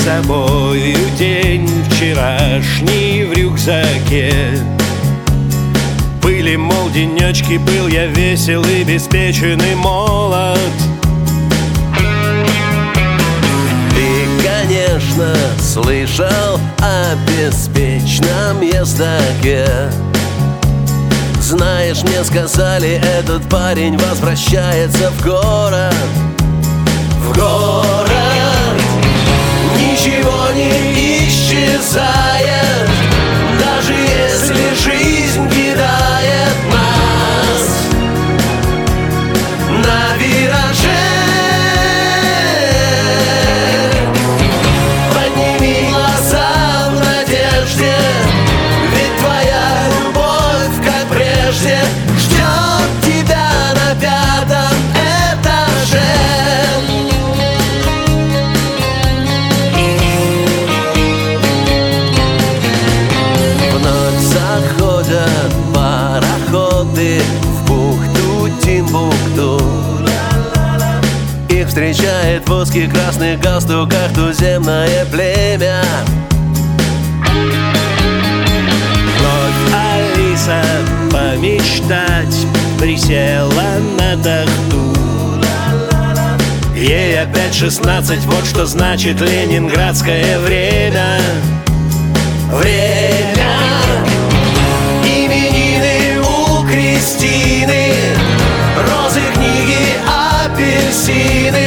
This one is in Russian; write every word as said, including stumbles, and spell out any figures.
собою день вчерашний в рюкзаке. Были, мол, денечки, был я весел и беспечен и молод. Ты, конечно, слышал о беспечном ездаке. Знаешь, мне сказали, этот парень возвращается в город. В город ничего не исчезает, даже если жизнь кидает нас на вираже. Подними глаза в надежде, ведь твоя любовь, как прежде, ждет тебя на пятом этаже. Заходят пароходы в бухту Тимбукту. Их встречает в узких красных галстуках туземное племя. Вновь Алиса помечтать присела на тахту. Ей опять шестнадцать, вот что значит ленинградское время. Время. Именины у Кристины, розы, книги, апельсины.